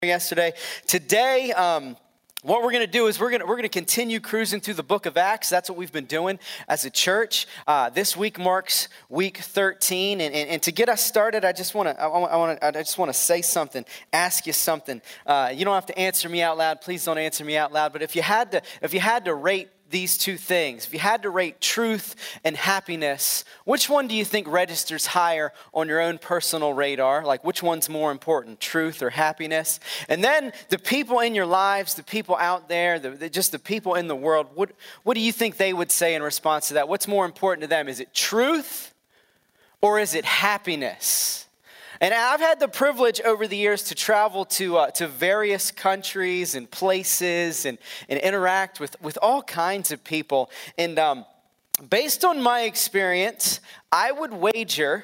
yesterday. Today, what we're going to do is we're going to continue cruising through the book of Acts. That's what we've been doing as a church. This week marks week 13, and to get us started, I just want to say something, ask you something. You don't have to answer me out loud. Please don't answer me out loud. But if you had to rate these two things, if you had to rate truth and happiness, which one do you think registers higher on your own personal radar? Like, which one's more important, truth or happiness? And then the people in your lives, the people out there, just the people in the world, what do you think they would say in response to that? What's more important to them? Is it truth or is it happiness? And I've had the privilege over the years to travel to various countries and places and interact with all kinds of people. And based on my experience, I would wager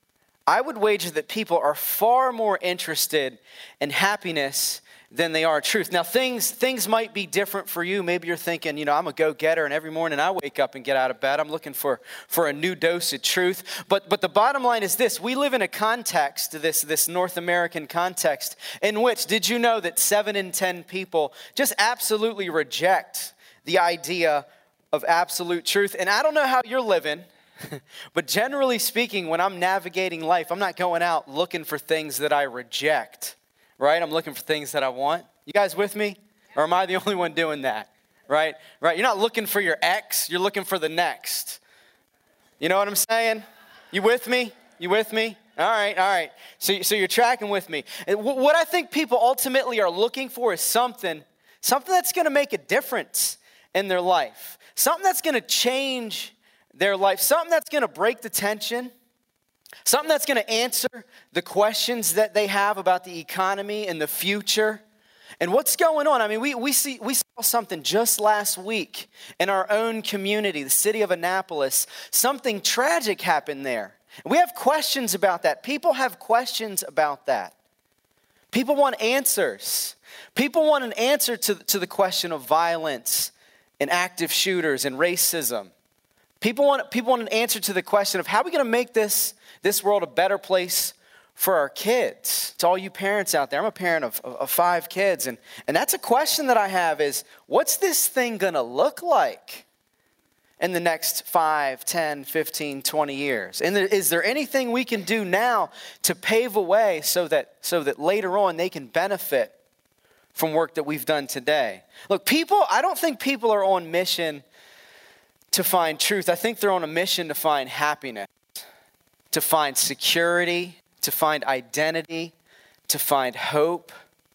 that people are far more interested in happiness than they are truth. Now, things might be different for you. Maybe you're thinking, I'm a go-getter, and every morning I wake up and get out of bed, I'm looking for a new dose of truth. But the bottom line is this: we live in a context, this North American context, in which, did you know that 7 in 10 people just absolutely reject the idea of absolute truth? And I don't know how you're living, but generally speaking, when I'm navigating life, I'm not going out looking for things that I reject. Right? I'm looking for things that I want. You guys with me? Or am I the only one doing that? Right? You're not looking for your ex, you're looking for the next. You know what I'm saying? You with me? You with me? All right. So you're tracking with me. What I think people ultimately are looking for is something that's going to make a difference in their life. Something that's going to change their life. Something that's going to break the tension. Something that's going to answer the questions that they have about the economy and the future and what's going on. I mean, we saw something just last week in our own community, the city of Annapolis. Something tragic happened there. We have questions about that. People have questions about that. People want answers. People want an answer to the question of violence and active shooters and racism. People want an answer to the question of how are we going to make this world a better place for our kids. To all you parents out there, I'm a parent of 5 kids, and that's a question that I have is, what's this thing going to look like in the next 5, 10, 15, 20 years? And is there anything we can do now to pave a way so that later on they can benefit from work that we've done today? Look, I don't think people are on mission to find truth. I think they're on a mission to find happiness, to find security, to find identity, to find hope.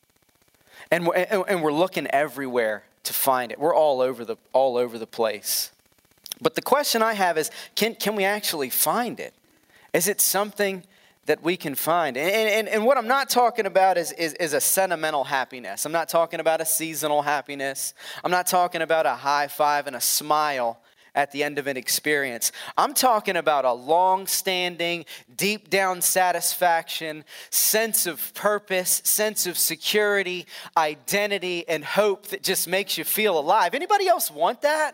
And we're looking everywhere to find it. We're all over the place. But the question I have is, can we actually find it? Is it something that we can find? And what I'm not talking about is a sentimental happiness. I'm not talking about a seasonal happiness. I'm not talking about a high five and a smile at the end of an experience. I'm talking about a long-standing, deep-down satisfaction, sense of purpose, sense of security, identity, and hope that just makes you feel alive. Anybody else want that?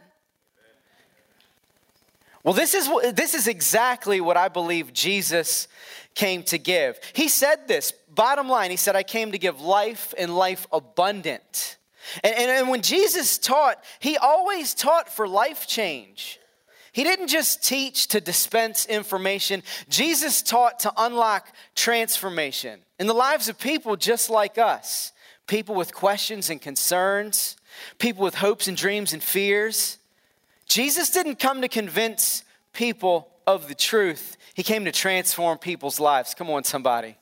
Well, this is exactly what I believe Jesus came to give. He said this, bottom line, he said, I came to give life and life abundant. And when Jesus taught, he always taught for life change. He didn't just teach to dispense information. Jesus taught to unlock transformation in the lives of people just like us. People with questions and concerns. People with hopes and dreams and fears. Jesus didn't come to convince people of the truth. He came to transform people's lives. Come on, somebody.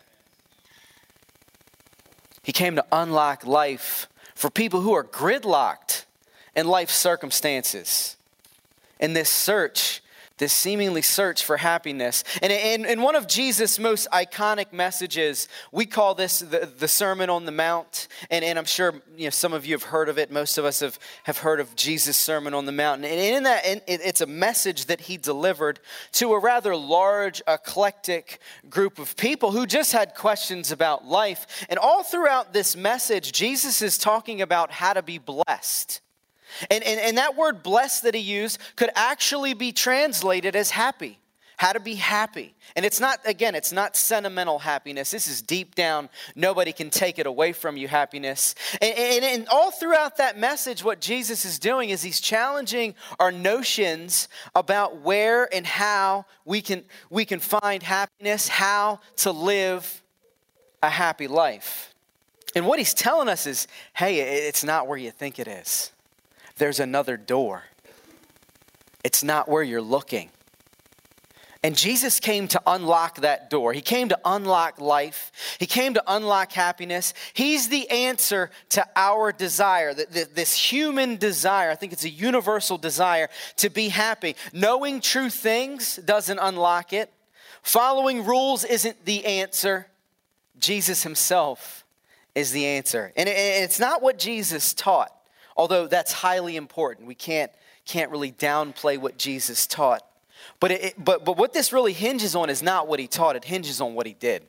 He came to unlock life for people who are gridlocked in life circumstances, in this seemingly search for happiness. And in one of Jesus' most iconic messages, we call this the Sermon on the Mount. And I'm sure some of you have heard of it. Most of us have heard of Jesus' Sermon on the Mount. And in that, it's a message that he delivered to a rather large, eclectic group of people who just had questions about life. And all throughout this message, Jesus is talking about how to be blessed. And that word blessed that he used could actually be translated as happy. how to be happy. And it's not sentimental happiness. This is deep down, nobody can take it away from you happiness. And all throughout that message, what Jesus is doing is he's challenging our notions about where and how we can find happiness, how to live a happy life. And what he's telling us is, hey, it's not where you think it is. There's another door. It's not where you're looking. And Jesus came to unlock that door. He came to unlock life. He came to unlock happiness. He's the answer to our desire, this human desire. I think it's a universal desire to be happy. Knowing true things doesn't unlock it. Following rules isn't the answer. Jesus himself is the answer. And it's not what Jesus taught, although that's highly important. We can't really downplay what Jesus taught. But what this really hinges on is not what he taught. It hinges on what he did.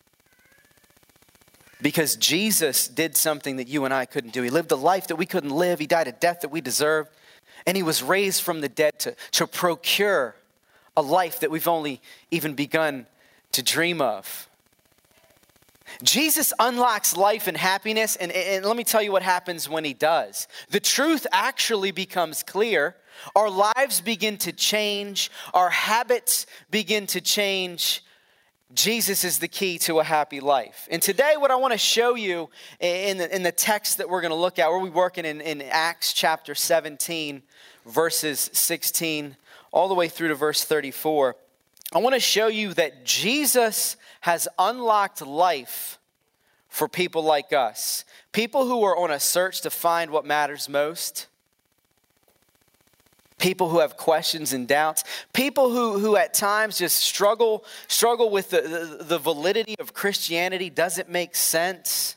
Because Jesus did something that you and I couldn't do. He lived a life that we couldn't live. He died a death that we deserved. And he was raised from the dead to procure a life that we've only even begun to dream of. Jesus unlocks life and happiness, and let me tell you what happens when he does. The truth actually becomes clear. Our lives begin to change. Our habits begin to change. Jesus is the key to a happy life. And today what I want to show you in the text that we're going to look at, we're working in Acts chapter 17, verses 16, all the way through to verse 34. I want to show you that Jesus has unlocked life for people like us. People who are on a search to find what matters most. People who have questions and doubts. People who at times just struggle with the validity of Christianity. Does it make sense?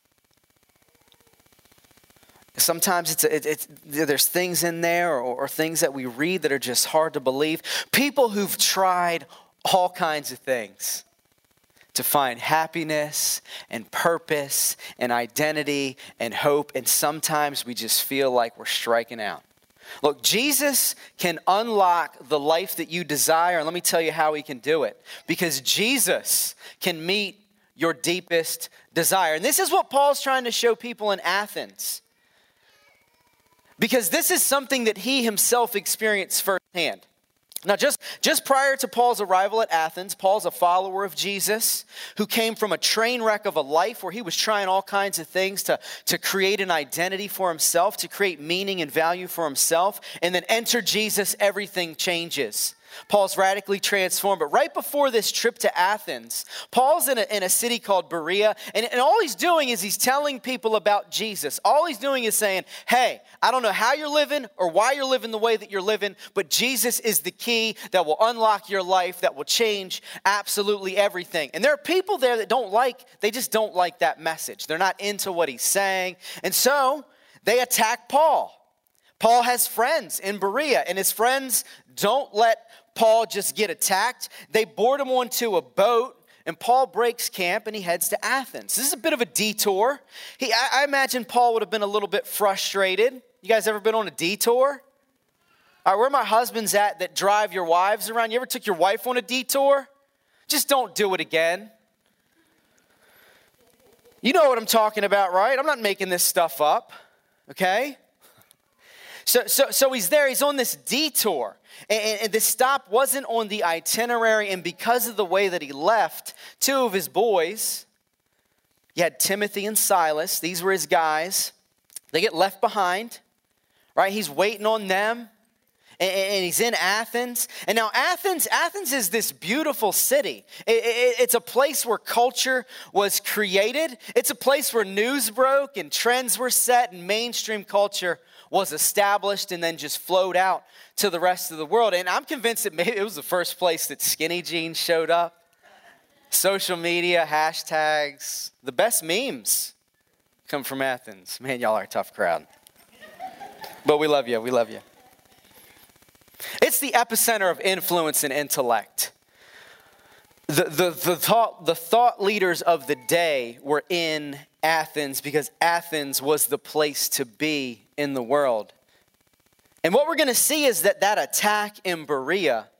Sometimes there's things in there or things that we read that are just hard to believe. People who've tried all kinds of things to find happiness and purpose and identity and hope. And sometimes we just feel like we're striking out. Look, Jesus can unlock the life that you desire. And let me tell you how he can do it. Because Jesus can meet your deepest desire. And this is what Paul's trying to show people in Athens. Because this is something that he himself experienced firsthand. Now, just prior to Paul's arrival at Athens, Paul's a follower of Jesus who came from a train wreck of a life where he was trying all kinds of things to create an identity for himself, to create meaning and value for himself. And then enter Jesus, everything changes. Paul's radically transformed. But right before this trip to Athens, Paul's in a city called Berea. And all he's doing is he's telling people about Jesus. All he's doing is saying, hey, I don't know how you're living or why you're living the way that you're living, but Jesus is the key that will unlock your life, that will change absolutely everything. And there are people there that they just don't like that message. They're not into what he's saying. And so they attack Paul. Paul has friends in Berea, and his friends don't let Paul just get attacked. They board him onto a boat, and Paul breaks camp, and he heads to Athens. This is a bit of a detour. I imagine Paul would have been a little bit frustrated. You guys ever been on a detour? All right, where are my husbands at that drive your wives around? You ever took your wife on a detour? Just don't do it again. You know what I'm talking about, right? I'm not making this stuff up, okay? So he's there, he's on this detour, and this stop wasn't on the itinerary, and because of the way that he left, two of his boys, you had Timothy and Silas, these were his guys, they get left behind, right? He's waiting on them, and he's in Athens, and now Athens is this beautiful city. It's a place where culture was created, it's a place where news broke, and trends were set, and mainstream culture was established and then just flowed out to the rest of the world. And I'm convinced that maybe it was the first place that skinny jeans showed up. Social media, hashtags, the best memes come from Athens. Man, y'all are a tough crowd. But we love you, we love you. It's the epicenter of influence and intellect. The thought leaders of the day were in Athens because Athens was the place to be in the world. And what we're going to see is that attack in Berea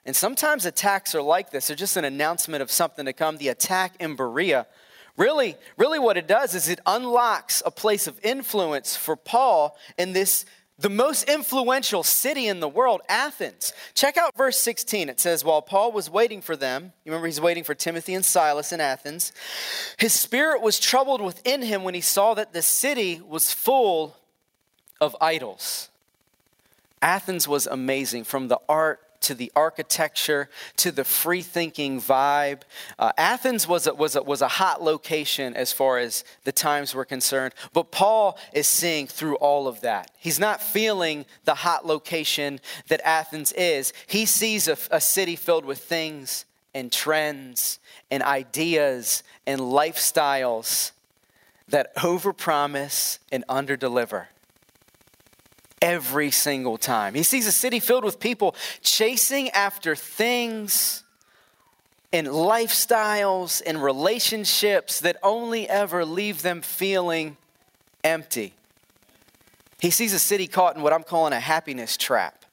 And sometimes attacks are like this. They're just an announcement of something to come. The attack in Berea, really what it does is it unlocks a place of influence for Paul in the most influential city in the world, Athens. Check out verse 16. It says, while Paul was waiting for them, you remember he's waiting for Timothy and Silas in Athens, his spirit was troubled within him when he saw that the city was full of idols. Athens was amazing, from the art to the architecture, to the free-thinking vibe. Athens was a hot location as far as the times were concerned. But Paul is seeing through all of that. He's not feeling the hot location that Athens is. He sees a city filled with things and trends and ideas and lifestyles that overpromise and underdeliver. Every single time. He sees a city filled with people chasing after things and lifestyles and relationships that only ever leave them feeling empty. He sees a city caught in what I'm calling a happiness trap.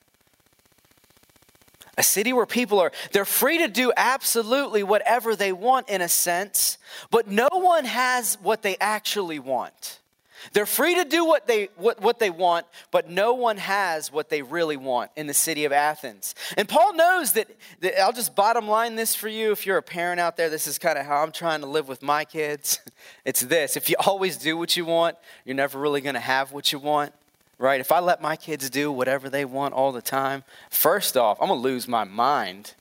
A city where people they're free to do absolutely whatever they want in a sense, but no one has what they actually want. They're free to do what they want, but no one has what they really want in the city of Athens. And Paul knows that I'll just bottom line this for you. If you're a parent out there, this is kind of how I'm trying to live with my kids. It's this. If you always do what you want, you're never really going to have what you want, right? If I let my kids do whatever they want all the time, first off, I'm going to lose my mind.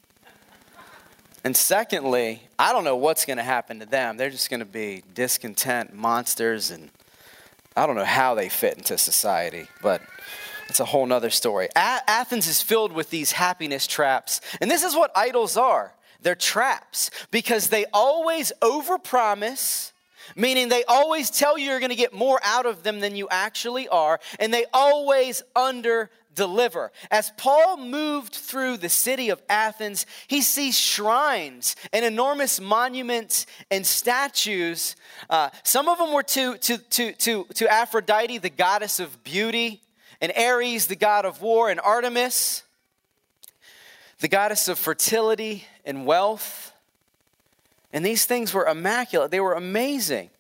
And secondly, I don't know what's going to happen to them. They're just going to be discontent monsters, and I don't know how they fit into society, but it's a whole nother story. Athens is filled with these happiness traps. And this is what idols are. They're traps because they always overpromise, meaning they always tell you you're going to get more out of them than you actually are. And they always underdeliver. As Paul moved through the city of Athens, he sees shrines and enormous monuments and statues. Some of them were to Aphrodite, the goddess of beauty, and Ares, the god of war, and Artemis, the goddess of fertility and wealth. And these things were immaculate. They were amazing.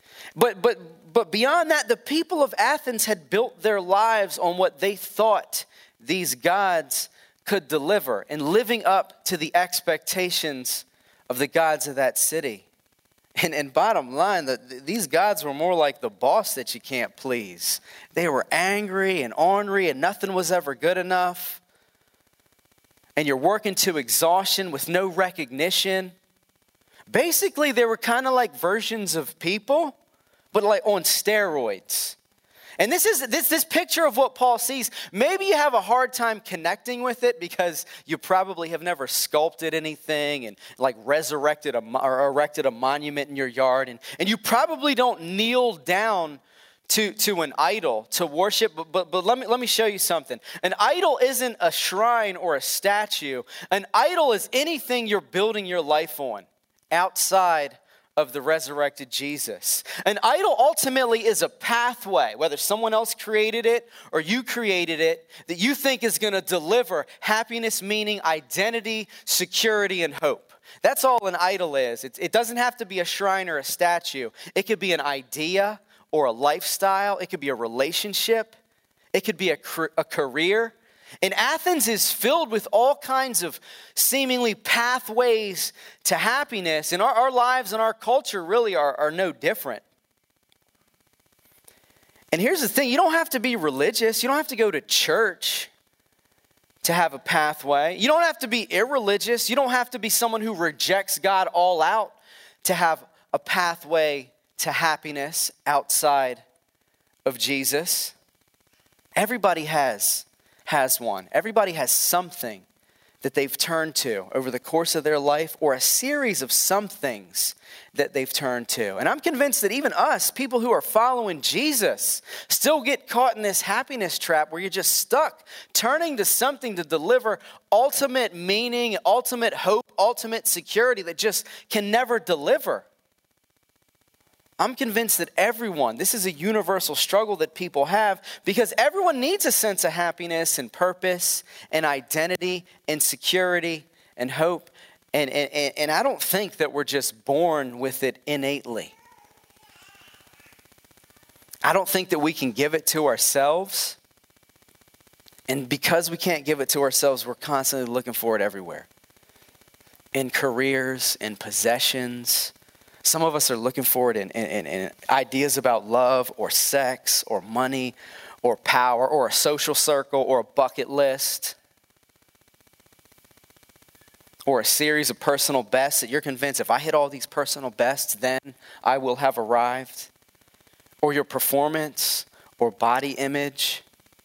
But beyond that, the people of Athens had built their lives on what they thought these gods could deliver and living up to the expectations of the gods of that city. And bottom line, these gods were more like the boss that you can't please. They were angry and ornery and nothing was ever good enough. And you're working to exhaustion with no recognition. Basically, they were kind of like versions of people, but like on steroids. And this picture of what Paul sees, maybe you have a hard time connecting with it because you probably have never sculpted anything and like resurrected or erected a monument in your yard. And you probably don't kneel down to an idol to worship. But let me show you something. An idol isn't a shrine or a statue. An idol is anything you're building your life on outside of the resurrected Jesus. An idol ultimately is a pathway, whether someone else created it or you created it, that you think is going to deliver happiness, meaning, identity, security, and hope. That's all an idol is. It doesn't have to be a shrine or a statue. It could be an idea or a lifestyle. It could be a relationship. It could be a career. And Athens is filled with all kinds of seemingly pathways to happiness. And our lives and our culture really are no different. And here's the thing. You don't have to be religious. You don't have to go to church to have a pathway. You don't have to be irreligious. You don't have to be someone who rejects God all out to have a pathway to happiness outside of Jesus. Everybody has one. Everybody has something that they've turned to over the course of their life, or a series of some things that they've turned to. And I'm convinced that even us, people who are following Jesus, still get caught in this happiness trap where you're just stuck turning to something to deliver ultimate meaning, ultimate hope, ultimate security that just can never deliver. I'm convinced that this is a universal struggle that people have because everyone needs a sense of happiness and purpose and identity and security and hope. And I don't think that we're just born with it innately. I don't think that we can give it to ourselves. And because we can't give it to ourselves, we're constantly looking for it everywhere. In careers, in possessions. Some of us are looking for it in ideas about love or sex or money or power or a social circle or a bucket list or a series of personal bests that you're convinced if I hit all these personal bests, then I will have arrived. Or your performance or body image.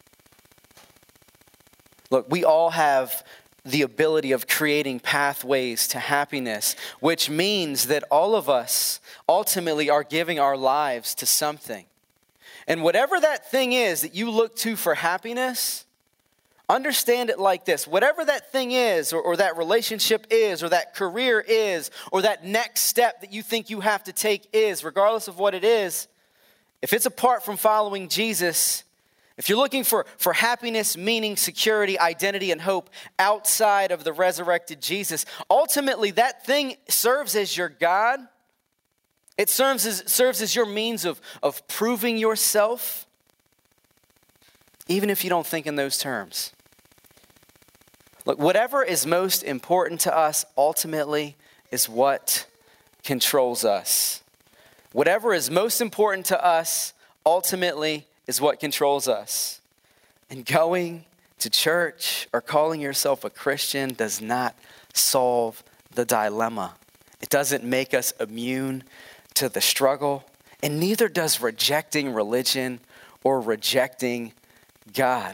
Look, we all have the ability of creating pathways to happiness, which means that all of us ultimately are giving our lives to something. And whatever that thing is that you look to for happiness, understand it like this. Whatever that thing is, or that relationship is, or that career is, or that next step that you think you have to take is, regardless of what it is, if it's apart from following Jesus, if you're looking for happiness, meaning, security, identity, and hope outside of the resurrected Jesus, ultimately that thing serves as your God. It serves as your means of proving yourself, even if you don't think in those terms. Look, whatever is most important to us ultimately is what controls us. Whatever is most important to us ultimately is what controls us. And going to church or calling yourself a Christian does not solve the dilemma. It doesn't make us immune to the struggle, and neither does rejecting religion or rejecting God.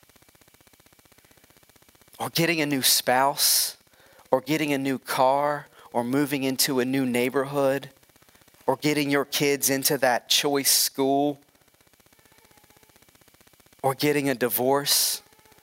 Or getting a new spouse, or getting a new car, or moving into a new neighborhood, or getting your kids into that choice school, or getting a divorce,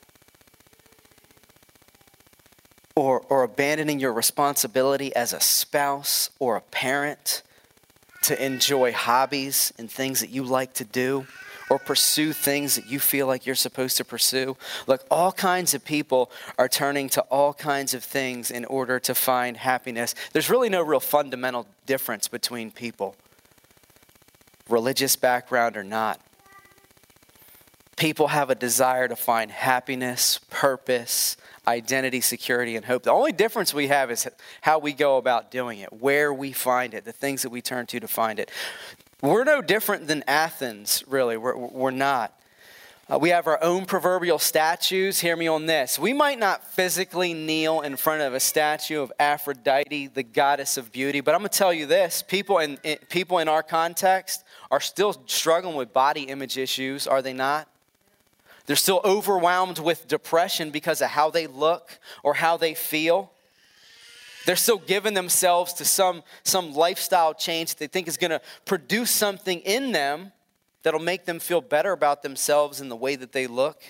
or abandoning your responsibility as a spouse or a parent to enjoy hobbies and things that you like to do, or pursue things that you feel like you're supposed to pursue. Look, all kinds of people are turning to all kinds of things in order to find happiness. There's really no real fundamental difference between people, religious background or not. People have a desire to find happiness, purpose, identity, security, and hope. The only difference we have is how we go about doing it, where we find it, the things that we turn to find it. We're no different than Athens, really. We're not. We have our own proverbial statues. Hear me on this. We might not physically kneel in front of a statue of Aphrodite, the goddess of beauty, but I'm going to tell you this. People in our context are still struggling with body image issues, are they not? They're still overwhelmed with depression because of how they look or how they feel. They're still giving themselves to some lifestyle change that they think is going to produce something in them that'll make them feel better about themselves and the way that they look.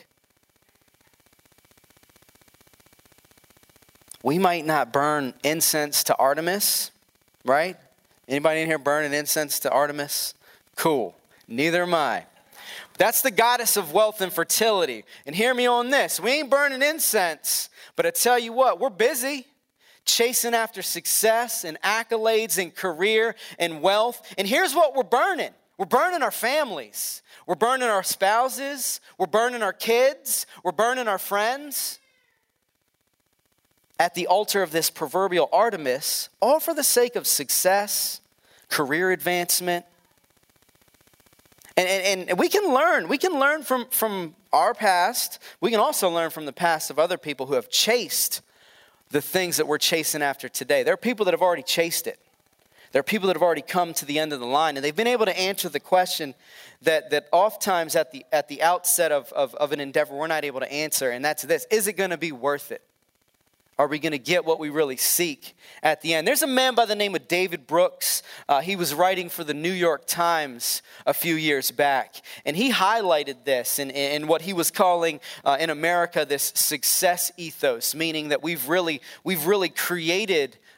We might not burn incense to Artemis, right? Anybody in here burning incense to Artemis? Cool. Neither am I. That's the goddess of wealth and fertility. And hear me on this. We ain't burning incense, but I tell you what, we're busy chasing after success and accolades and career and wealth. And here's what we're burning. We're burning our families. We're burning our spouses. We're burning our kids. We're burning our friends at the altar of this proverbial Artemis, all for the sake of success, career advancement. And we can learn from our past. We can also learn from the past of other people who have chased the things that we're chasing after today. There are people that have already chased it. There are people that have already come to the end of the line, and they've been able to answer the question that oftentimes at the outset of an endeavor we're not able to answer, and that's this: is it going to be worth it? Are we going to get what we really seek at the end? There's a man by the name of David Brooks. He was writing for the New York Times a few years back. And he highlighted this in what he was calling in America this success ethos, meaning that we've really created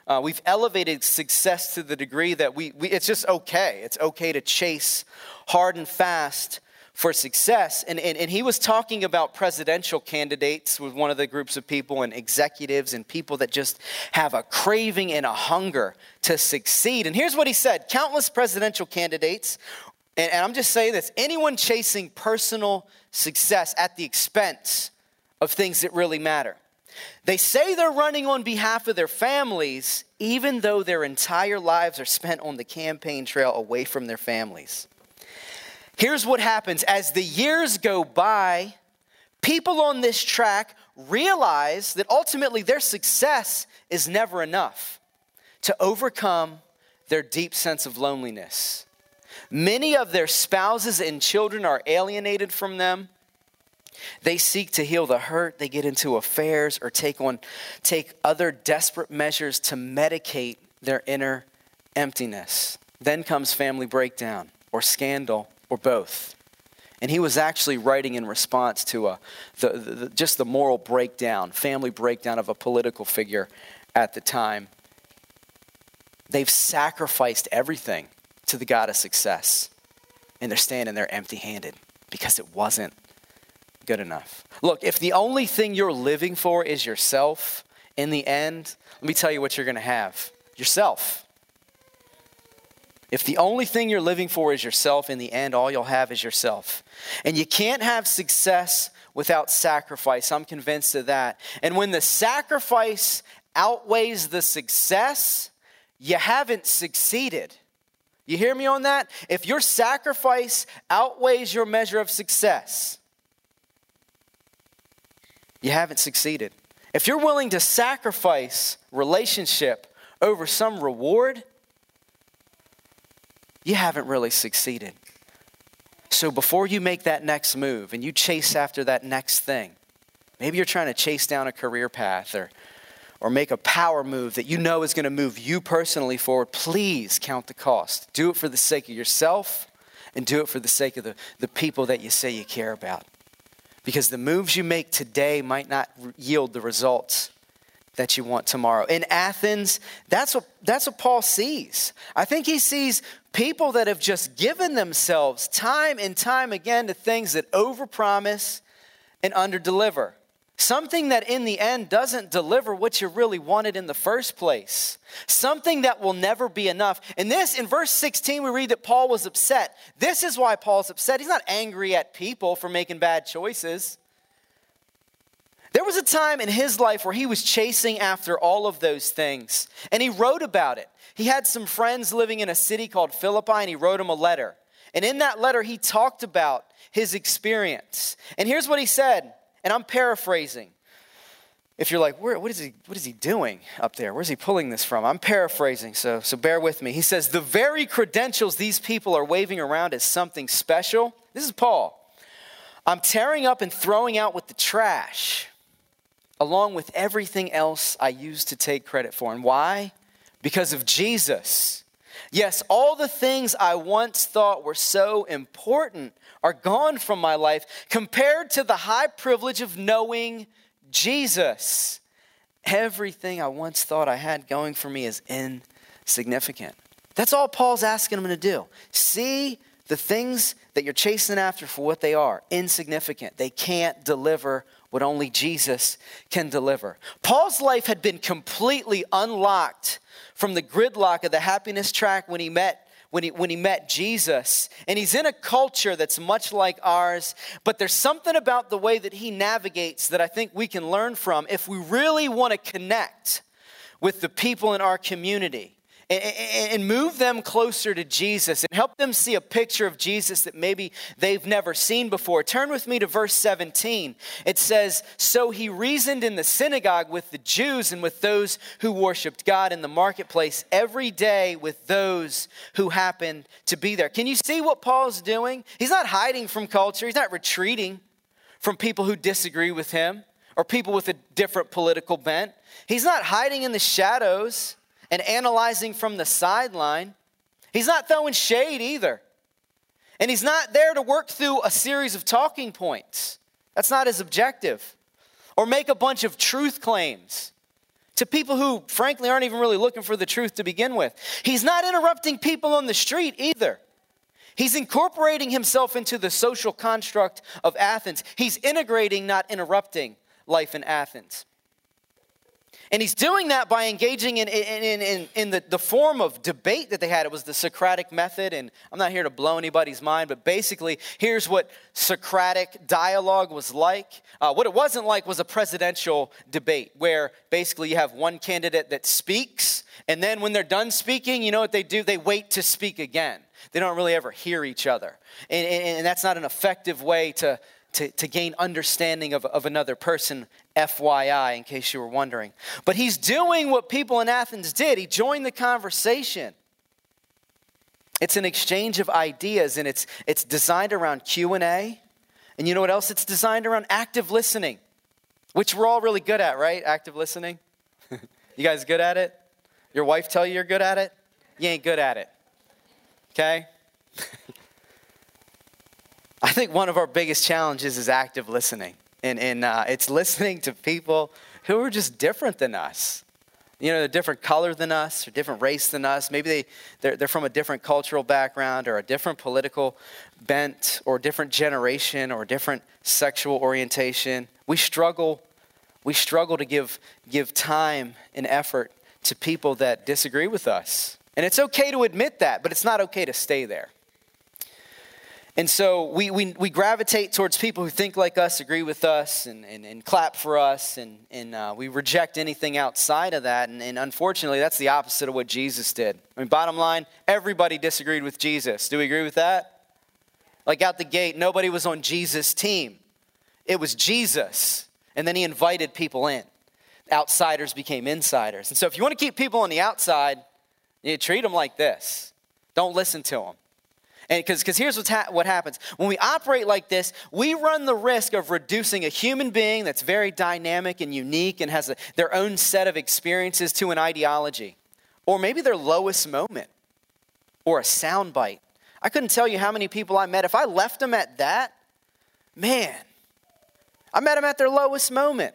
We've elevated success to the degree that it's just okay. It's okay to chase hard and fast for success. And he was talking about presidential candidates with one of the groups of people, and executives and people that just have a craving and a hunger to succeed. And here's what he said: countless presidential candidates, and I'm just saying this, anyone chasing personal success at the expense of things that really matter. They say they're running on behalf of their families, even though their entire lives are spent on the campaign trail away from their families. Here's what happens. As the years go by, people on this track realize that ultimately their success is never enough to overcome their deep sense of loneliness. Many of their spouses and children are alienated from them. They seek to heal the hurt. They get into affairs or take other desperate measures to medicate their inner emptiness. Then comes family breakdown or scandal, or both. And he was actually writing in response to just the moral breakdown, family breakdown of a political figure at the time. They've sacrificed everything to the God of success, and they're standing there empty-handed because it wasn't good enough. Look, if the only thing you're living for is yourself, in the end, let me tell you what you're going to have: yourself. If the only thing you're living for is yourself, in the end, all you'll have is yourself. And you can't have success without sacrifice. I'm convinced of that. And when the sacrifice outweighs the success, you haven't succeeded. You hear me on that? If your sacrifice outweighs your measure of success, you haven't succeeded. If you're willing to sacrifice relationship over some reward, you haven't really succeeded. So before you make that next move and you chase after that next thing, maybe you're trying to chase down a career path or make a power move that you know is going to move you personally forward, please count the cost. Do it for the sake of yourself, and do it for the sake of the people that you say you care about. Because the moves you make today might not yield the results that you want tomorrow. In Athens, that's what Paul sees. I think he sees people that have just given themselves time and time again to things that overpromise and underdeliver. Something that in the end doesn't deliver what you really wanted in the first place. Something that will never be enough. And this, in verse 16, we read that Paul was upset. This is why Paul's upset. He's not angry at people for making bad choices. There was a time in his life where he was chasing after all of those things, and he wrote about it. He had some friends living in a city called Philippi, and he wrote them a letter. And in that letter, he talked about his experience. And here's what he said, and I'm paraphrasing. If you're like, what is he doing up there? Where's he pulling this from? I'm paraphrasing, so bear with me. He says, the very credentials these people are waving around as something special. This is Paul. I'm tearing up and throwing out with the trash, along with everything else I used to take credit for. And why? Because of Jesus. Yes, all the things I once thought were so important are gone from my life compared to the high privilege of knowing Jesus. Everything I once thought I had going for me is insignificant. That's all Paul's asking them to do. See the things that you're chasing after for what they are, insignificant. They can't deliver what only Jesus can deliver. Paul's life had been completely unlocked from the gridlock of the happiness track when he met Jesus. And he's in a culture that's much like ours, but there's something about the way that he navigates that I think we can learn from if we really want to connect with the people in our community and move them closer to Jesus and help them see a picture of Jesus that maybe they've never seen before. Turn with me to verse 17. It says, so he reasoned in the synagogue with the Jews and with those who worshiped God in the marketplace every day with those who happened to be there. Can you see what Paul's doing? He's not hiding from culture. He's not retreating from people who disagree with him or people with a different political bent. He's not hiding in the shadows and analyzing from the sideline. He's not throwing shade either. And he's not there to work through a series of talking points. That's not his objective. Or make a bunch of truth claims to people who, frankly, aren't even really looking for the truth to begin with. He's not interrupting people on the street either. He's incorporating himself into the social construct of Athens. He's integrating, not interrupting, life in Athens. And he's doing that by engaging in the form of debate that they had. It was the Socratic method, and I'm not here to blow anybody's mind, but basically, here's what Socratic dialogue was like. What it wasn't like was a presidential debate, where basically you have one candidate that speaks, and then when they're done speaking, you know what they do? They wait to speak again. They don't really ever hear each other. And that's not an effective way to gain understanding of another person, FYI, in case you were wondering. But he's doing what people in Athens did. He joined the conversation. It's an exchange of ideas, and it's designed around Q&A. And you know what else it's designed around? Active listening, which we're all really good at, right? Active listening. You guys good at it? Your wife tell you you're good at it? You ain't good at it. Okay? I think one of our biggest challenges is active listening. And it's listening to people who are just different than us. You know, they're different color than us, or different race than us. Maybe they're from a different cultural background, or a different political bent, or a different generation, or a different sexual orientation. We struggle to give time and effort to people that disagree with us. And it's okay to admit that, but it's not okay to stay there. And so we gravitate towards people who think like us, agree with us, and clap for us, and we reject anything outside of that. And unfortunately, that's the opposite of what Jesus did. I mean, bottom line, everybody disagreed with Jesus. Do we agree with that? Like out the gate, nobody was on Jesus' team. It was Jesus. And then he invited people in. Outsiders became insiders. And so if you want to keep people on the outside, you treat them like this. Don't listen to them. And because here's what happens. When we operate like this, we run the risk of reducing a human being that's very dynamic and unique and has their own set of experiences to an ideology. Or maybe their lowest moment. Or a soundbite. I couldn't tell you how many people I met. If I left them at that, man, I met them at their lowest moment.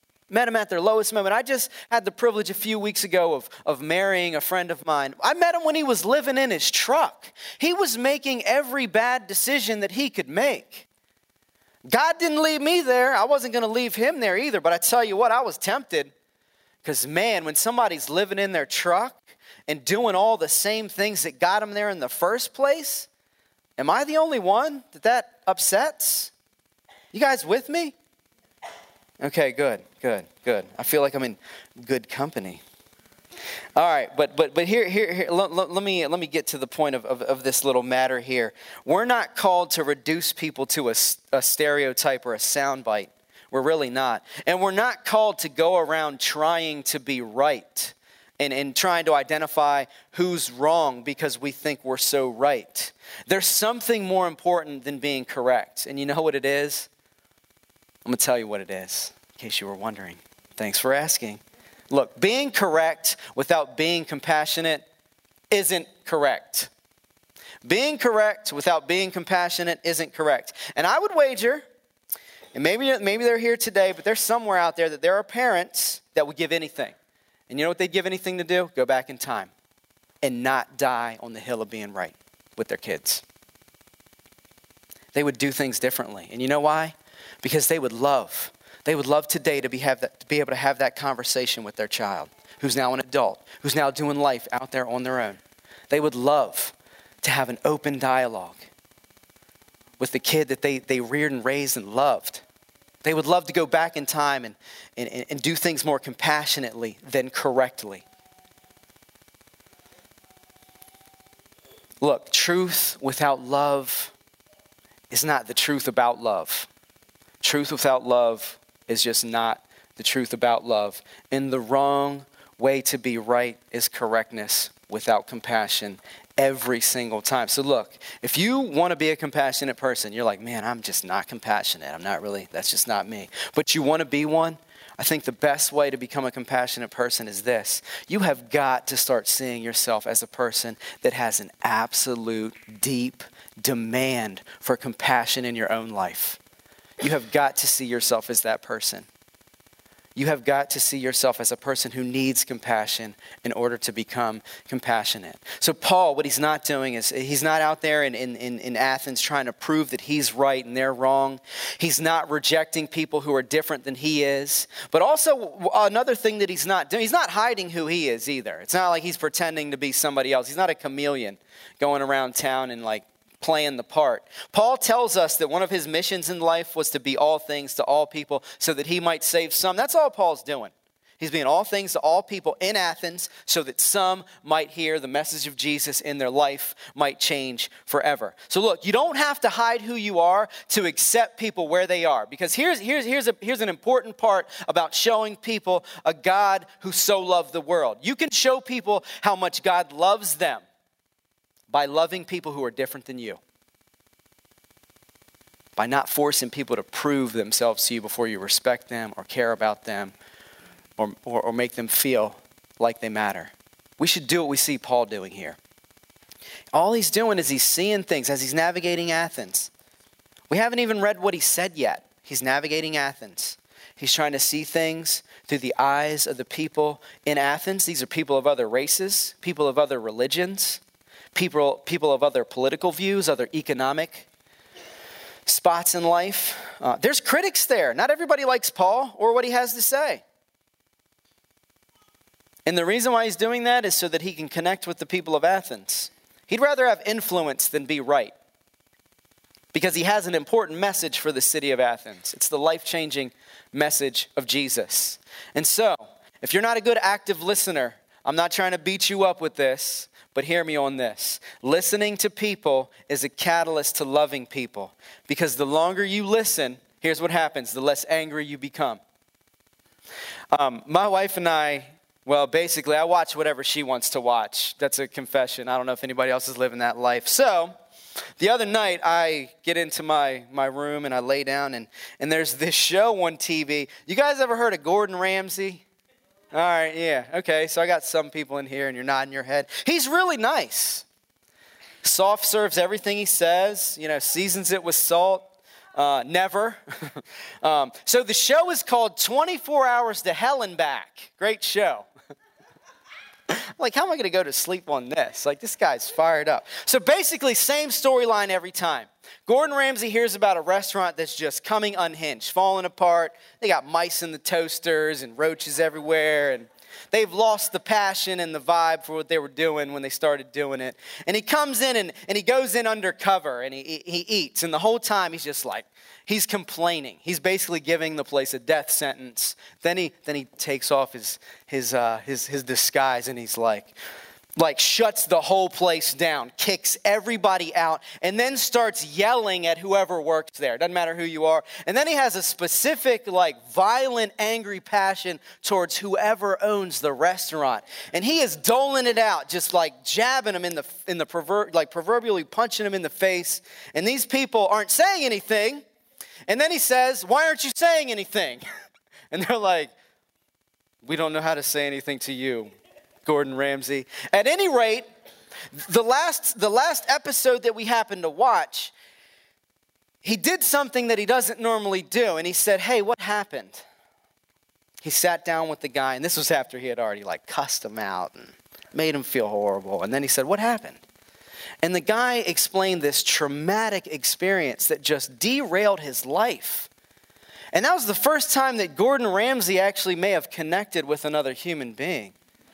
I just had the privilege a few weeks ago of marrying a friend of mine. I met him when he was living in his truck. He was making every bad decision that he could make. God didn't leave me there. I wasn't going to leave him there either. But I tell you what, I was tempted. Because man, when somebody's living in their truck and doing all the same things that got them there in the first place, am I the only one that upsets? You guys with me? Okay, good. I feel like I'm in good company. All right, but here let me get to the point of this little matter here. We're not called to reduce people to a stereotype or a soundbite. We're really not. And we're not called to go around trying to be right and trying to identify who's wrong because we think we're so right. There's something more important than being correct. And you know what it is? I'm going to tell you what it is, in case you were wondering. Thanks for asking. Look, being correct without being compassionate isn't correct. Being correct without being compassionate isn't correct. And I would wager, and maybe they're here today, but there's somewhere out there that there are parents that would give anything. And you know what they'd give anything to do? Go back in time and not die on the hill of being right with their kids. They would do things differently. And you know why? Because they would love today to be able to have that conversation with their child, who's now an adult, who's now doing life out there on their own. They would love to have an open dialogue with the kid that they reared and raised and loved. They would love to go back in time and do things more compassionately than correctly. Look, truth without love is not the truth about love. Truth without love is just not the truth about love. And the wrong way to be right is correctness without compassion every single time. So look, if you want to be a compassionate person, you're like, man, I'm just not compassionate. That's just not me. But you want to be one? I think the best way to become a compassionate person is this. You have got to start seeing yourself as a person that has an absolute deep demand for compassion in your own life. You have got to see yourself as that person. You have got to see yourself as a person who needs compassion in order to become compassionate. So Paul, what he's not doing is he's not out there in Athens trying to prove that he's right and they're wrong. He's not rejecting people who are different than he is. But also another thing that he's not doing, he's not hiding who he is either. It's not like he's pretending to be somebody else. He's not a chameleon going around town and like playing the part. Paul tells us that one of his missions in life was to be all things to all people so that he might save some. That's all Paul's doing. He's being all things to all people in Athens so that some might hear the message of Jesus in their life might change forever. So look, you don't have to hide who you are to accept people where they are. Because here's an important part about showing people a God who so loved the world. You can show people how much God loves them by loving people who are different than you. By not forcing people to prove themselves to you before you respect them or care about them or make them feel like they matter. We should do what we see Paul doing here. All he's doing is he's seeing things as he's navigating Athens. We haven't even read what he said yet. He's navigating Athens. He's trying to see things through the eyes of the people in Athens. These are people of other races, people of other religions, people of other political views, other economic spots in life. There's critics there. Not everybody likes Paul or what he has to say. And the reason why he's doing that is so that he can connect with the people of Athens. He'd rather have influence than be right, because he has an important message for the city of Athens. It's the life-changing message of Jesus. And so, if you're not a good active listener, I'm not trying to beat you up with this, but hear me on this. Listening to people is a catalyst to loving people. Because the longer you listen, here's what happens, the less angry you become. My wife and I, well, basically, I watch whatever she wants to watch. That's a confession. I don't know if anybody else is living that life. So, the other night, I get into my room and I lay down and there's this show on TV. You guys ever heard of Gordon Ramsay? All right, yeah, okay, so I got some people in here and you're nodding your head. He's really nice. Soft serves everything he says, seasons it with salt. Never. So the show is called 24 Hours to Hell and Back. Great show. Like, how am I going to go to sleep on this? Like, this guy's fired up. So basically, same storyline every time. Gordon Ramsay hears about a restaurant that's just coming unhinged, falling apart. They got mice in the toasters and roaches everywhere, and they've lost the passion and the vibe for what they were doing when they started doing it. And he comes in and he goes in undercover and he eats. And the whole time he's just like, he's complaining. He's basically giving the place a death sentence. Then he takes off his disguise and he's like shuts the whole place down, kicks everybody out, and then starts yelling at whoever works there. Doesn't matter who you are. And then he has a specific, violent, angry passion towards whoever owns the restaurant. And he is doling it out, just jabbing him proverbially punching him in the face. And these people aren't saying anything. And then he says, "Why aren't you saying anything?" And they're like, "We don't know how to say anything to you, Gordon Ramsay." At any rate, the last episode that we happened to watch, he did something that he doesn't normally do. And he said, "Hey, what happened?" He sat down with the guy, and this was after he had already cussed him out and made him feel horrible. And then he said, "What happened?" And the guy explained this traumatic experience that just derailed his life. And that was the first time that Gordon Ramsay actually may have connected with another human being.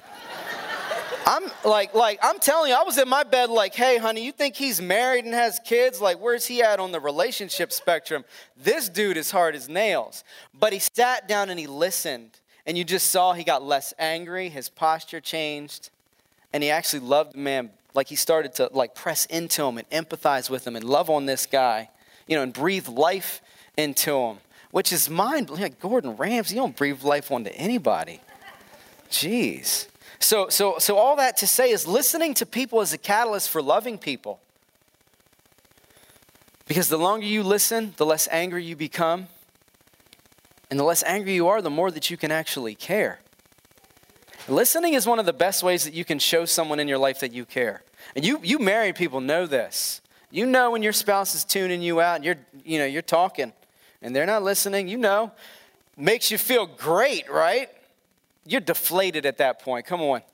I'm telling you, I was in my bed "Hey, honey, you think he's married and has kids? Where's he at on the relationship spectrum? This dude is hard as nails." But he sat down and he listened. And you just saw he got less angry. His posture changed. And he actually loved the man. He started to press into him and empathize with him and love on this guy, and breathe life into him, which is mind-blowing. Gordon Ramsay, you don't breathe life onto anybody. Jeez. So all that to say is listening to people is a catalyst for loving people. Because the longer you listen, the less angry you become. And the less angry you are, the more that you can actually care. Listening is one of the best ways that you can show someone in your life that you care. And you married people know this. You know when your spouse is tuning you out and you're talking and they're not listening, makes you feel great, right? You're deflated at that point. Come on.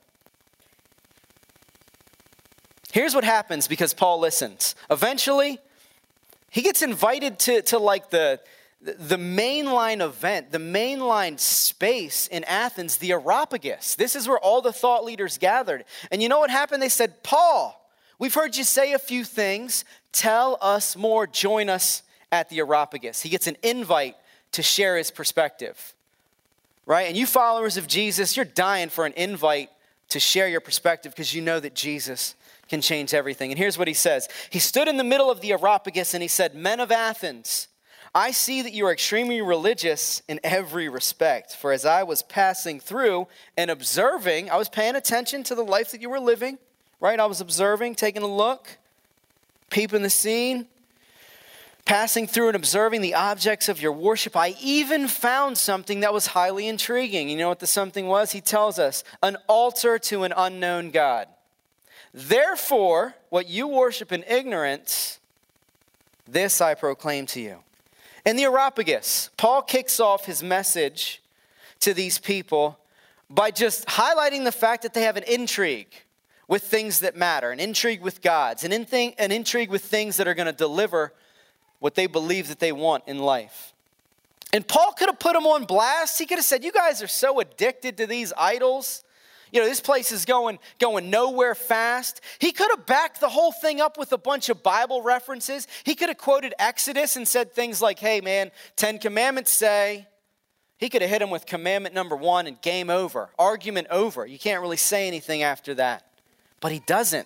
Here's what happens because Paul listens. Eventually, he gets invited to like the mainline event, the mainline space in Athens, the Areopagus. This is where all the thought leaders gathered. And you know what happened? They said, Paul, we've heard you say a few things. Tell us more. Join us at the Areopagus. He gets an invite to share his perspective, right? And you followers of Jesus, you're dying for an invite to share your perspective because you know that Jesus can change everything. And here's what he says. He stood in the middle of the Areopagus and he said, Men of Athens, I see that you are extremely religious in every respect. For as I was passing through and observing, I was paying attention to the life that you were living, right? I was observing, taking a look, peeping the scene, passing through and observing the objects of your worship. I even found something that was highly intriguing. You know what the something was? He tells us, an altar to an unknown God. Therefore, what you worship in ignorance, this I proclaim to you. In the Areopagus, Paul kicks off his message to these people by just highlighting the fact that they have an intrigue with things that matter, an intrigue with gods, an intrigue with things that are going to deliver what they believe that they want in life. And Paul could have put them on blast. He could have said, you guys are so addicted to these idols. You know, this place is going nowhere fast. He could have backed the whole thing up with a bunch of Bible references. He could have quoted Exodus and said things like, hey man, 10 commandments say. He could have hit him with commandment number 1 and game over, argument over. You can't really say anything after that. But he doesn't.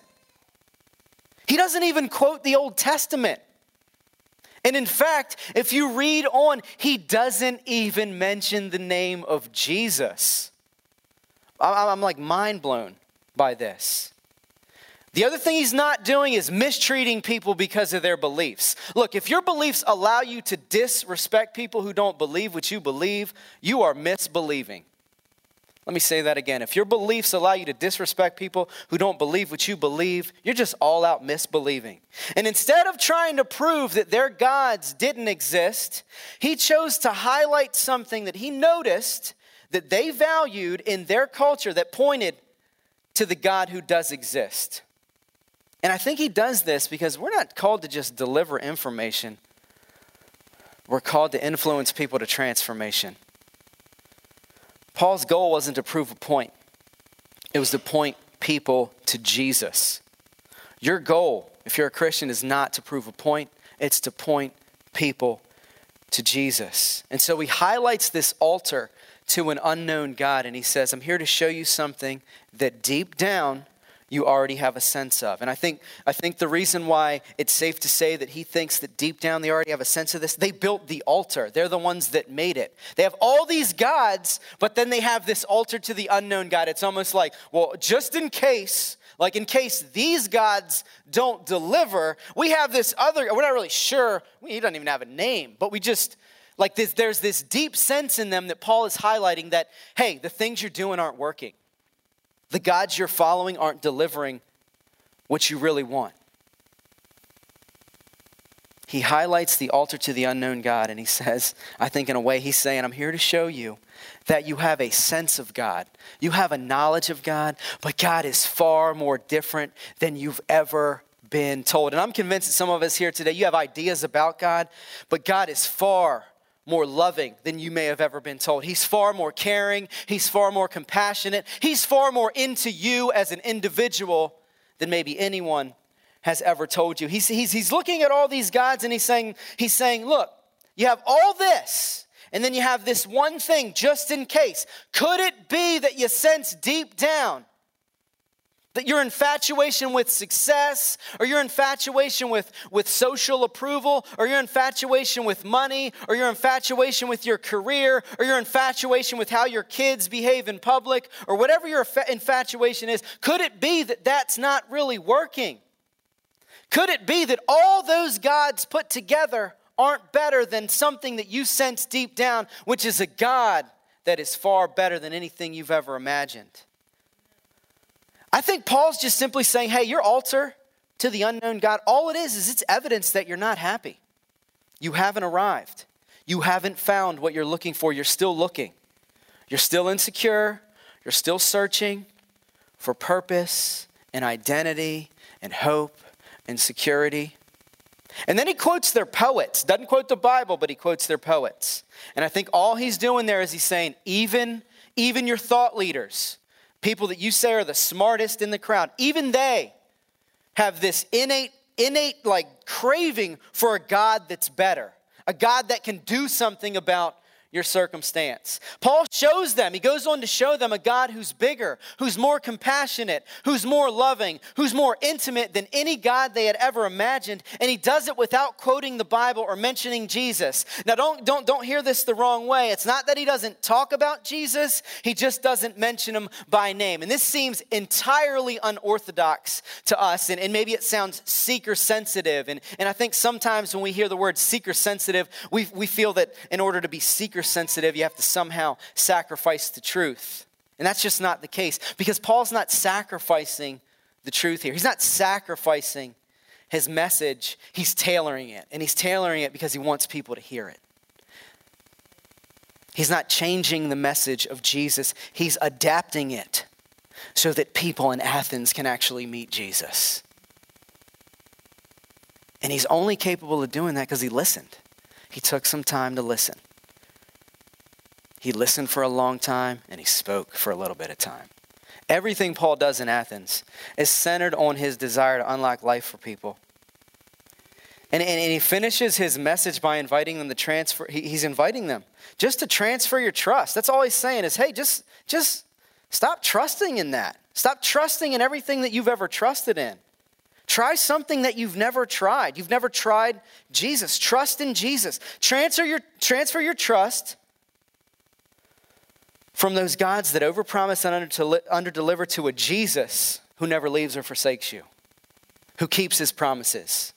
He doesn't even quote the Old Testament. And in fact, if you read on, he doesn't even mention the name of Jesus. I'm like mind blown by this. The other thing he's not doing is mistreating people because of their beliefs. Look, if your beliefs allow you to disrespect people who don't believe what you believe, you are misbelieving. Let me say that again. If your beliefs allow you to disrespect people who don't believe what you believe, you're just all out misbelieving. And instead of trying to prove that their gods didn't exist, he chose to highlight something that he noticed that they valued in their culture that pointed to the God who does exist. And I think he does this because we're not called to just deliver information. We're called to influence people to transformation. Paul's goal wasn't to prove a point. It was to point people to Jesus. Your goal, if you're a Christian, is not to prove a point. It's to point people to Jesus. And so he highlights this altar to an unknown God, and he says, I'm here to show you something that deep down you already have a sense of. And I think the reason why it's safe to say that he thinks that deep down they already have a sense of this, they built the altar. They're the ones that made it. They have all these gods, but then they have this altar to the unknown God. It's almost like, well, just in case, like in case these gods don't deliver, we have this other, we're not really sure, he doesn't even have a name, but we just, like this, there's this deep sense in them that Paul is highlighting that, hey, the things you're doing aren't working. The gods you're following aren't delivering what you really want. He highlights the altar to the unknown God, and he says, I think in a way he's saying, I'm here to show you that you have a sense of God. You have a knowledge of God, but God is far more different than you've ever been told. And I'm convinced that some of us here today, you have ideas about God, but God is far more loving than you may have ever been told. He's far more caring. He's far more compassionate. He's far more into you as an individual than maybe anyone has ever told you. He's looking at all these gods and he's saying, look, you have all this, and then you have this one thing just in case. Could it be that you sense deep down that your infatuation with success, or your infatuation with social approval, or your infatuation with money, or your infatuation with your career, or your infatuation with how your kids behave in public, or whatever your infatuation is, could it be that that's not really working? Could it be that all those gods put together aren't better than something that you sense deep down, which is a God that is far better than anything you've ever imagined? I think Paul's just simply saying, hey, your altar to the unknown God, all it is it's evidence that you're not happy. You haven't arrived. you haven't found what you're looking for. You're still looking. You're still insecure. You're still searching for purpose and identity and hope and security. And then he quotes their poets. Doesn't quote the Bible, but he quotes their poets. And I think all he's doing there is he's saying, even your thought leaders, people that you say are the smartest in the crowd, even they have this innate like craving for a God that's better, a God that can do something about your circumstance. Paul shows them, he goes on to show them a God who's bigger, who's more compassionate, who's more loving, who's more intimate than any God they had ever imagined. And he does it without quoting the Bible or mentioning Jesus. Now don't hear this the wrong way. It's not that he doesn't talk about Jesus, he just doesn't mention him by name. And this seems entirely unorthodox to us, and maybe it sounds seeker sensitive. And I think sometimes when we hear the word seeker sensitive, we feel that in order to be seeker sensitive, you have to somehow sacrifice the truth. And that's just not the case, because Paul's not sacrificing the truth here. He's not sacrificing his message. He's tailoring it. And he's tailoring it because he wants people to hear it. He's not changing the message of Jesus. He's adapting it so that people in Athens can actually meet Jesus. And he's only capable of doing that because he listened. He took some time to listen. He listened for a long time, and he spoke for a little bit of time. Everything Paul does in Athens is centered on his desire to unlock life for people. And he finishes his message by inviting them to transfer. He's inviting them just to transfer your trust. That's all he's saying is, hey, just stop trusting in that. Stop trusting in everything that you've ever trusted in. Try something that you've never tried. You've never tried Jesus. Trust in Jesus. Transfer your trust from those gods that overpromise and underdeliver to a Jesus who never leaves or forsakes you, who keeps his promises,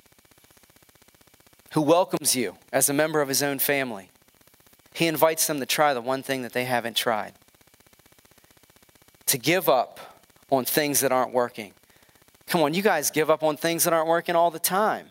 who welcomes you as a member of his own family. He invites them to try the one thing that they haven't tried, to give up on things that aren't working. Come on, you guys give up on things that aren't working all the time.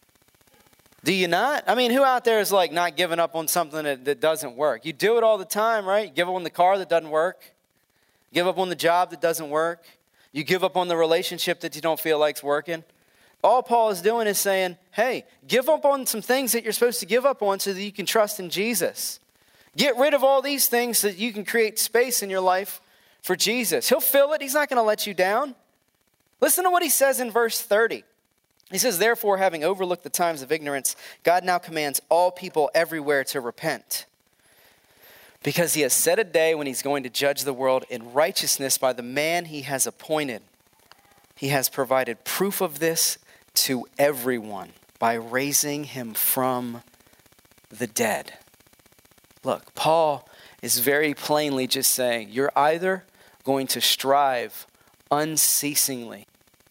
Do you not? I mean, who out there is like not giving up on something that doesn't work? You do it all the time, right? You give up on the car that doesn't work. You give up on the job that doesn't work. You give up on the relationship that you don't feel like's working. All Paul is doing is saying, hey, give up on some things that you're supposed to give up on so that you can trust in Jesus. Get rid of all these things so that you can create space in your life for Jesus. He'll fill it. He's not going to let you down. Listen to what he says in verse 30. He says, therefore, having overlooked the times of ignorance, God now commands all people everywhere to repent, because he has set a day when he's going to judge the world in righteousness by the man he has appointed. He has provided proof of this to everyone by raising him from the dead. Look, Paul is very plainly just saying, you're either going to strive unceasingly,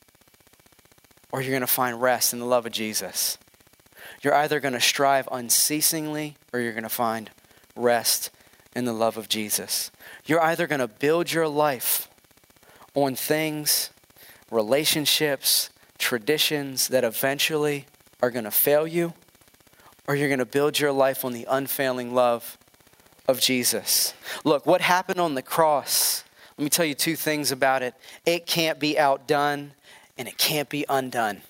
or you're going to find rest in the love of Jesus. You're either going to strive unceasingly, or you're going to find rest in the love of Jesus. You're either going to build your life on things, relationships, traditions that eventually are going to fail you, or you're going to build your life on the unfailing love of Jesus. Look, what happened on the cross, let me tell you two things about it. It can't be outdone, and it can't be undone.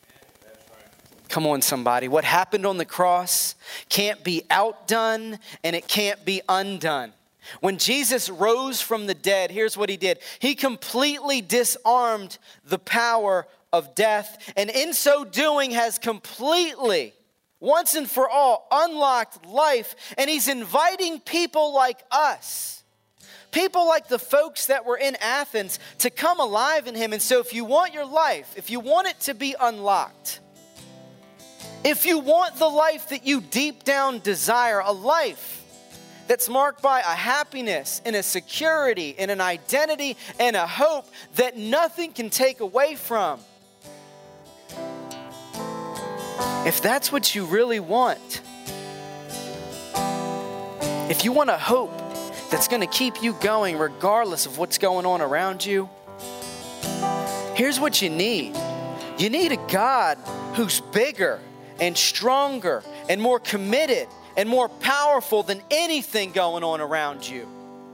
Come on, somebody. What happened on the cross can't be outdone, and it can't be undone. When Jesus rose from the dead, here's what he did. He completely disarmed the power of death, and in so doing has completely, once and for all, unlocked life. And he's inviting people like us, people like the folks that were in Athens, to come alive in him. And so if you want your life, if you want it to be unlocked, if you want the life that you deep down desire, a life that's marked by a happiness and a security and an identity and a hope that nothing can take away from, if that's what you really want, if you want a hope that's going to keep you going regardless of what's going on around you, here's what you need. You need a God who's bigger and stronger and more committed and more powerful than anything going on around you.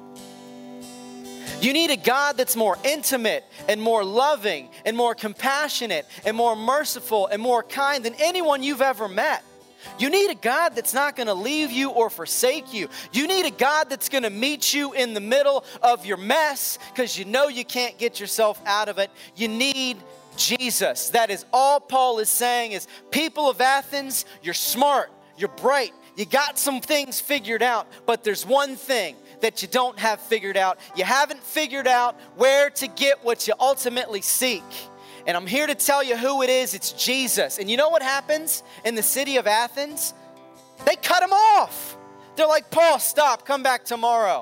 You need a God that's more intimate and more loving and more compassionate and more merciful and more kind than anyone you've ever met. You need a God that's not going to leave you or forsake you. You need a God that's going to meet you in the middle of your mess because you know you can't get yourself out of it. You need Jesus. That is all Paul is saying is, people of Athens, you're smart, you're bright, you got some things figured out, but there's one thing that you don't have figured out. You haven't figured out where to get what you ultimately seek. And I'm here to tell you who it is. It's Jesus. And you know what happens in the city of Athens? They cut him off. They're like, Paul, stop, come back tomorrow.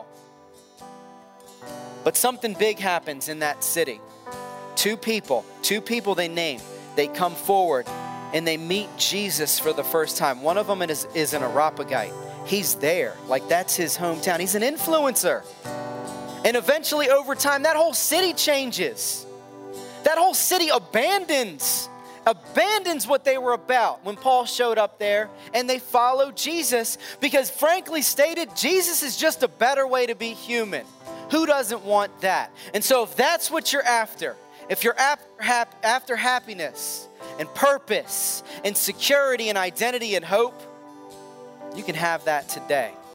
But something big happens in that city. Two people they name, they come forward and they meet Jesus for the first time. One of them is an Areopagite. He's there, like that's his hometown. He's an influencer. And eventually over time, that whole city changes. That whole city abandons what they were about when Paul showed up there, and they follow Jesus because, frankly stated, Jesus is just a better way to be human. Who doesn't want that? And so if that's what you're after, if you're after happiness and purpose and security and identity and hope, you can have that today.